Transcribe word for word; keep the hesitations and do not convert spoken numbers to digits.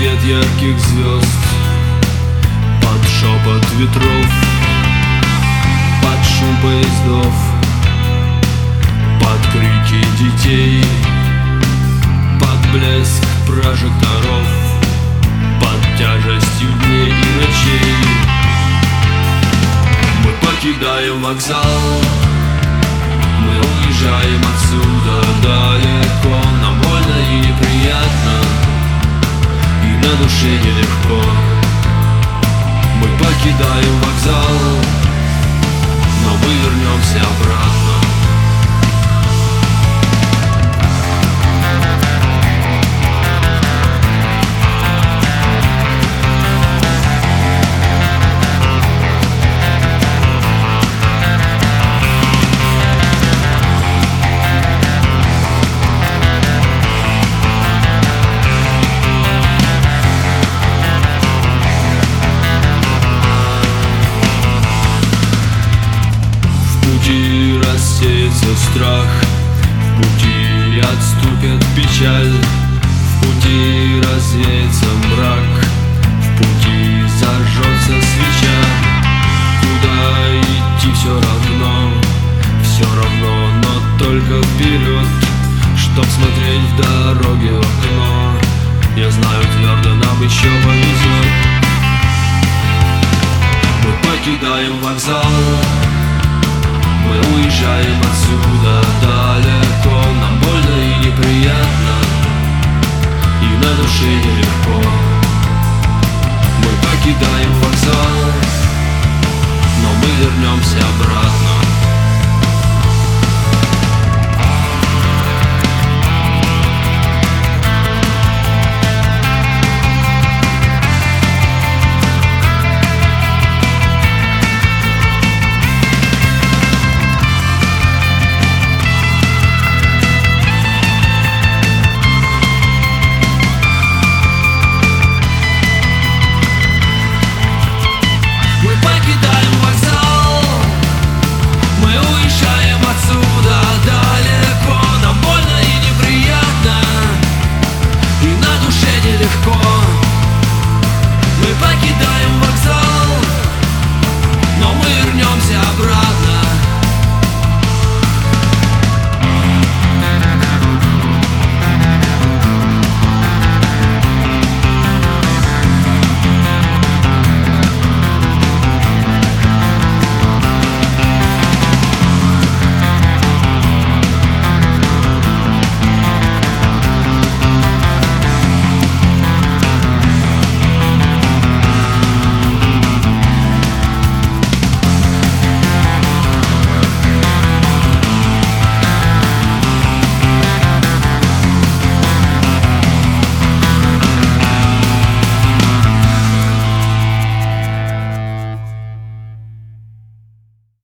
свет ярких звезд, под шепот ветров, под шум поездов, под крики детей, под блеск прожекторов, под тяжестью дней и ночей. Мы покидаем вокзал, мы уезжаем отсюда далеко. Нам больно и неприятно, и на душе нелегко. Мы покидаем вокзал, но мы вернемся обратно. В пути рассеется страх, в пути отступит печаль, в пути развеется мрак, в пути зажжется свеча. Куда идти все равно, все равно, но только вперед, чтоб смотреть в дороге в окно. Я знаю твердо, нам еще повезет. Мы покидаем вокзал, мы уезжаем отсюда далеко. Нам больно и неприятно, и на душе нелегко. Мы покидаем вокзал, но мы вернемся обратно. Мы покидаем вокзал, но мы вернемся обратно.